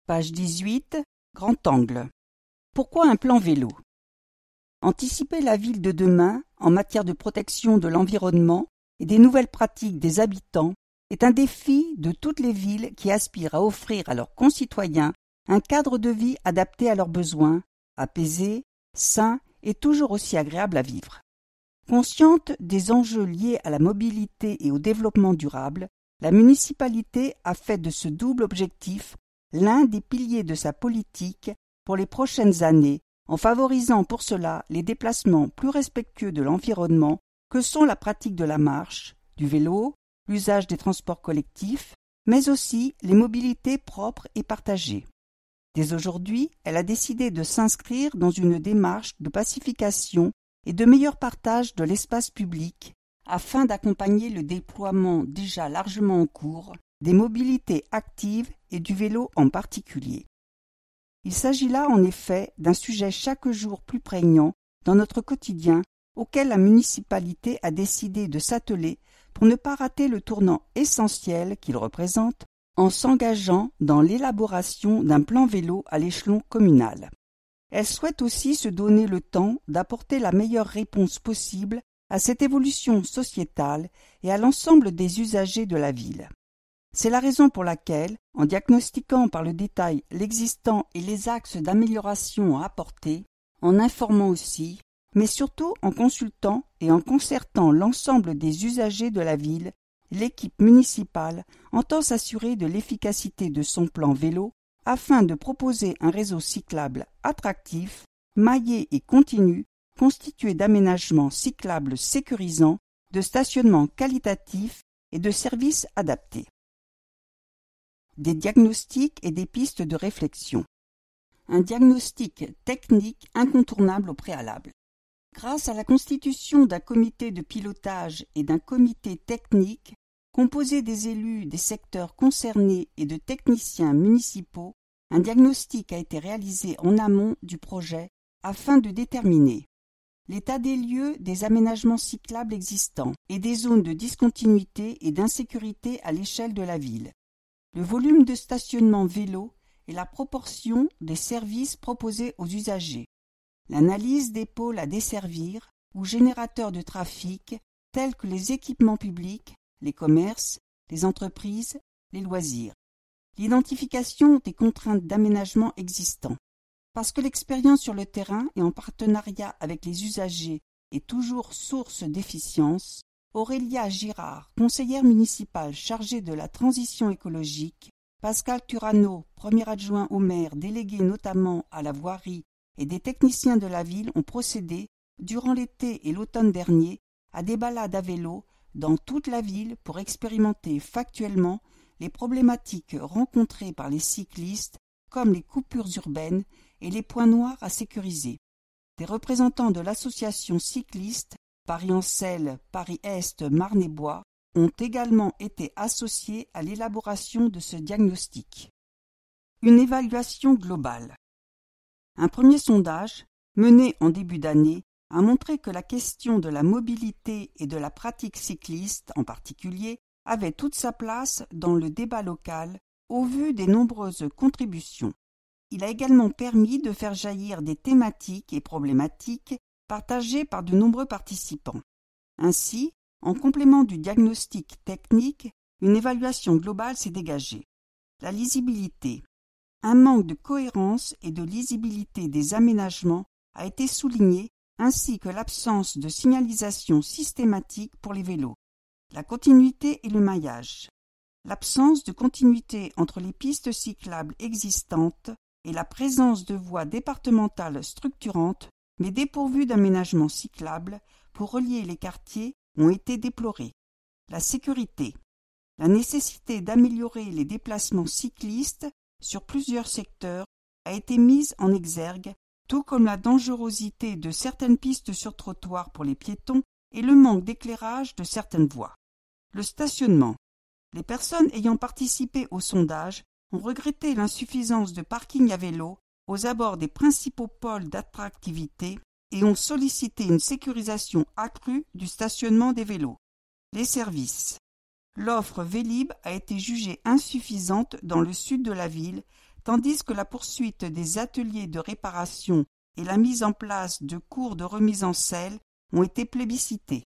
Page 18, grand angle. Pourquoi un plan vélo? Anticiper la ville de demain en matière de protection de l'environnement et des nouvelles pratiques des habitants est un défi de toutes les villes qui aspirent à offrir à leurs concitoyens un cadre de vie adapté à leurs besoins, apaisé, sain et toujours aussi agréable à vivre. Consciente des enjeux liés à la mobilité et au développement durable, la municipalité a fait de ce double objectif l'un des piliers de sa politique pour les prochaines années, en favorisant pour cela les déplacements plus respectueux de l'environnement que sont la pratique de la marche, du vélo, l'usage des transports collectifs, mais aussi les mobilités propres et partagées. Dès aujourd'hui, elle a décidé de s'inscrire dans une démarche de pacification et de meilleur partage de l'espace public afin d'accompagner le déploiement déjà largement en cours des mobilités actives et du vélo en particulier. Il s'agit là en effet d'un sujet chaque jour plus prégnant dans notre quotidien auquel la municipalité a décidé de s'atteler pour ne pas rater le tournant essentiel qu'il représente en s'engageant dans l'élaboration d'un plan vélo à l'échelon communal. Elle souhaite aussi se donner le temps d'apporter la meilleure réponse possible à cette évolution sociétale et à l'ensemble des usagers de la ville. C'est la raison pour laquelle, en diagnostiquant par le détail l'existant et les axes d'amélioration à apporter, en informant aussi, mais surtout en consultant et en concertant l'ensemble des usagers de la ville, l'équipe municipale entend s'assurer de l'efficacité de son plan vélo afin de proposer un réseau cyclable attractif, maillé et continu, constitué d'aménagements cyclables sécurisants, de stationnements qualitatifs et de services adaptés. Des diagnostics et des pistes de réflexion. Un diagnostic technique incontournable au préalable. Grâce à la constitution d'un comité de pilotage et d'un comité technique, composé des élus des secteurs concernés et de techniciens municipaux, un diagnostic a été réalisé en amont du projet afin de déterminer l'état des lieux des aménagements cyclables existants et des zones de discontinuité et d'insécurité à l'échelle de la ville, le volume de stationnement vélo et la proportion des services proposés aux usagers, l'analyse des pôles à desservir ou générateurs de trafic tels que les équipements publics, les commerces, les entreprises, les loisirs, l'identification des contraintes d'aménagement existants. Parce que l'expérience sur le terrain et en partenariat avec les usagers est toujours source d'efficience, Aurélia Girard, conseillère municipale chargée de la transition écologique, Pascal Turano, premier adjoint au maire délégué notamment à la voirie, et des techniciens de la ville ont procédé, durant l'été et l'automne dernier, à des balades à vélo dans toute la ville pour expérimenter factuellement les problématiques rencontrées par les cyclistes, comme les coupures urbaines et les points noirs à sécuriser. Des représentants de l'association cycliste Paris-Ancel, Paris-Est, Marne-et-Bois ont également été associés à l'élaboration de ce diagnostic. Une évaluation globale. Un premier sondage, mené en début d'année, a montré que la question de la mobilité et de la pratique cycliste en particulier avait toute sa place dans le débat local au vu des nombreuses contributions. Il a également permis de faire jaillir des thématiques et problématiques partagées par de nombreux participants. Ainsi, en complément du diagnostic technique, une évaluation globale s'est dégagée. La lisibilité. Un manque de cohérence et de lisibilité des aménagements a été souligné, ainsi que l'absence de signalisation systématique pour les vélos. La continuité et le maillage. L'absence de continuité entre les pistes cyclables existantes et la présence de voies départementales structurantes, mais dépourvues d'aménagements cyclables pour relier les quartiers, ont été déplorées. La sécurité. La nécessité d'améliorer les déplacements cyclistes sur plusieurs secteurs a été mise en exergue, tout comme la dangerosité de certaines pistes sur trottoir pour les piétons et le manque d'éclairage de certaines voies. Le stationnement. Les personnes ayant participé au sondage ont regretté l'insuffisance de parkings à vélo aux abords des principaux pôles d'attractivité et ont sollicité une sécurisation accrue du stationnement des vélos. Les services. L'offre Vélib a été jugée insuffisante dans le sud de la ville, tandis que la poursuite des ateliers de réparation et la mise en place de cours de remise en selle ont été plébiscités.